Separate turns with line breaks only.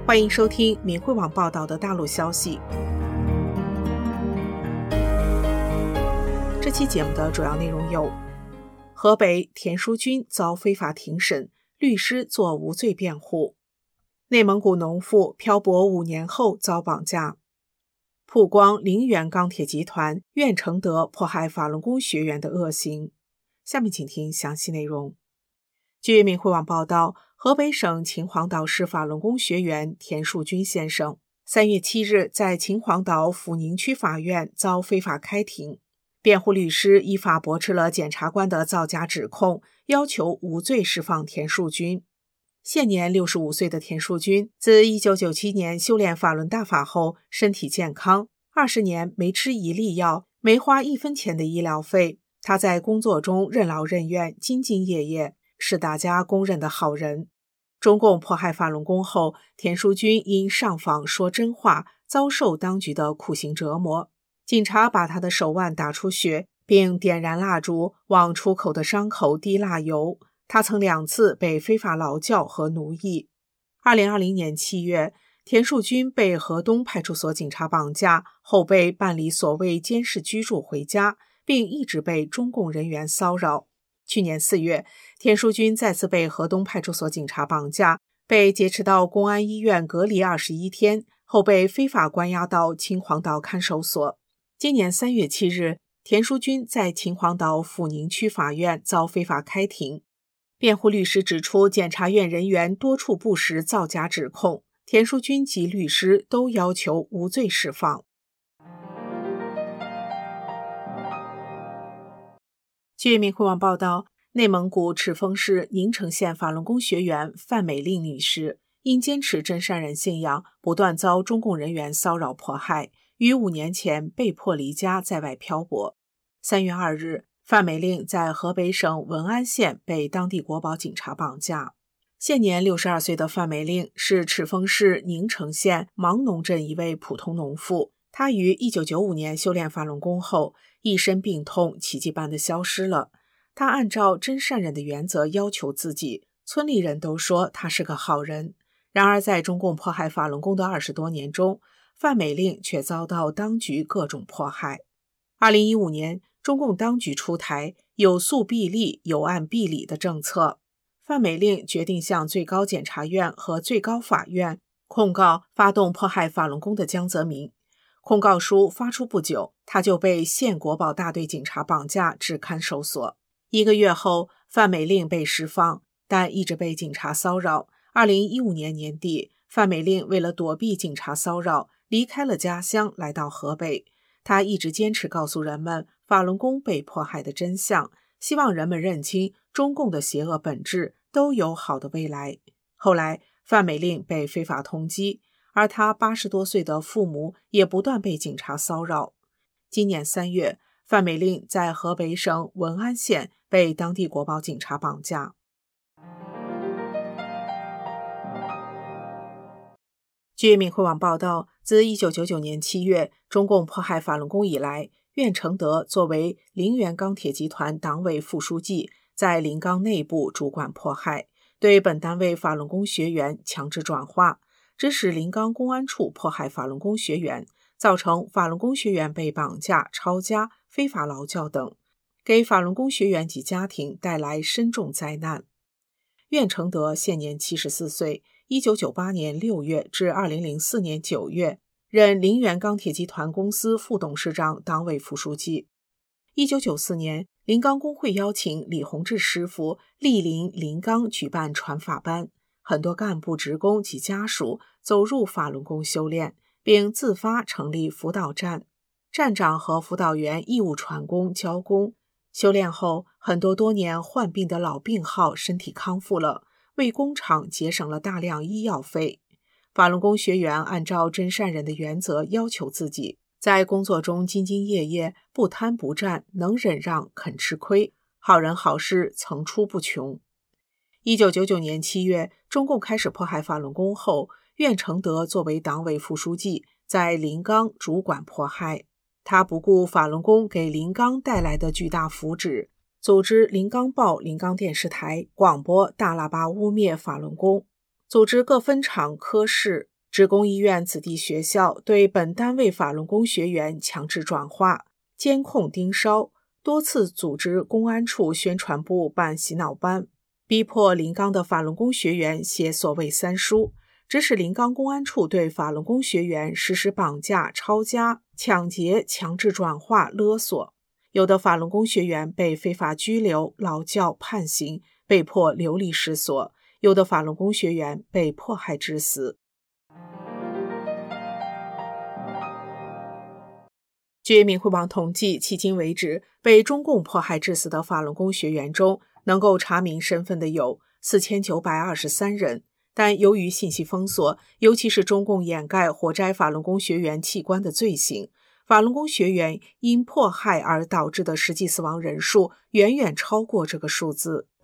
欢迎收听明慧网报道的大陆消息。这期节目的主要内容有：河北田淑君遭非法庭审，律师作无罪辩护；内蒙古农妇漂泊5年后遭绑架；曝光陵源钢铁集团苑承德迫害法轮功学员的恶行。下面请听详细内容。据明慧网报道，河北省秦皇岛市法轮功学员田淑君先生3月7日在秦皇岛阜宁区法院遭非法开庭，辩护律师依法驳斥了检察官的造假指控，要求无罪释放田淑君。现年65岁的田淑君，自1997年修炼法轮大法后，身体健康，20年没吃一粒药，没花1分钱的医疗费。他在工作中任劳任怨，兢兢业业，是大家公认的好人。中共迫害法轮功后，田淑君因上访说真话，遭受当局的酷刑折磨。警察把他的手腕打出血，并点燃蜡烛往出口的伤口滴蜡油。他曾2次被非法劳教和奴役。2020年7月，田淑君被河东派出所警察绑架，后被办理所谓监视居住回家，并一直被中共人员骚扰。去年4月，田淑君再次被河东派出所警察绑架，被劫持到公安医院隔离21天，后被非法关押到秦皇岛看守所。今年3月7日，田淑君在秦皇岛阜宁区法院遭非法开庭。辩护律师指出，检察院人员多处不实造假指控，田淑君及律师都要求无罪释放。据明慧网报道，内蒙古赤峰市宁城县法轮功学员范美丽女士因坚持真善人信仰，不断遭中共人员骚扰迫害，于5年前被迫离家在外漂泊。3月2日，范美丽在河北省文安县被当地国保警察绑架。现年62岁的范美丽是赤峰市宁城县芒农镇一位普通农妇。她于1995年修炼法轮功后，一身病痛奇迹般的消失了。她按照真善人的原则要求自己，村里人都说她是个好人。然而在中共迫害法轮功的20多年中，范美丽却遭到当局各种迫害。2015年，中共当局出台有诉必立、有案必理的政策，范美丽决定向最高检察院和最高法院控告发动迫害法轮功的江泽民。控告书发出不久，他就被县国保大队警察绑架至看守所。1个月后，范美丽被释放，但一直被警察骚扰。2015年年底，范美丽为了躲避警察骚扰，离开了家乡，来到河北。她一直坚持告诉人们法轮功被迫害的真相，希望人们认清中共的邪恶本质，都有好的未来。后来，范美丽被非法通缉，而她80多岁的父母也不断被警察骚扰。今年3月，范美丽在河北省文安县被当地国保警察绑架。据明慧网报道，自1999年7月中共迫害法轮功以来，苑承德作为陵源钢铁集团党委副书记，在临钢内部主管迫害，对本单位法轮功学员强制转化，指使临钢公安处迫害法轮功学员，造成法轮功学员被绑架、抄家、非法劳教等，给法轮功学员及家庭带来深重灾难。苑承德现年74岁，1998年6月至2004年9月任陵源钢铁集团公司副董事长、党委副书记。1994年，临钢工会邀请李洪志师傅莅临临钢举办传法班，很多干部职工及家属走入法轮功修炼，并自发成立辅导站，站长和辅导员义务传功教功。修炼后，很多多年患病的老病号身体康复了，为工厂节省了大量医药费。法轮功学员按照真善人的原则要求自己，在工作中兢兢业业，不贪不占，能忍让，肯吃亏，好人好事层出不穷。1999年7月，中共开始迫害法轮功后，苑承德作为党委副书记，在临钢主管迫害。他不顾法轮功给临钢带来的巨大福祉，组织临钢报、临钢电视台广播大喇叭污蔑法轮功，组织各分厂科室职工医院子弟学校对本单位法轮功学员强制转化，监控盯梢，多次组织公安处宣传部办洗脑班，逼迫临钢的法轮功学员写所谓三书，指使临钢公安处对法轮功学员实施绑架、抄家、抢劫、强制转化、勒索。有的法轮功学员被非法拘留、劳教、判刑，被迫流离失所；有的法轮功学员被迫害致死。据明慧网统计，迄今为止，被中共迫害致死的法轮功学员中，能够查明身份的有4923人。但由于信息封锁，尤其是中共掩盖活摘法轮功学员器官的罪行，法轮功学员因迫害而导致的实际死亡人数远远超过这个数字。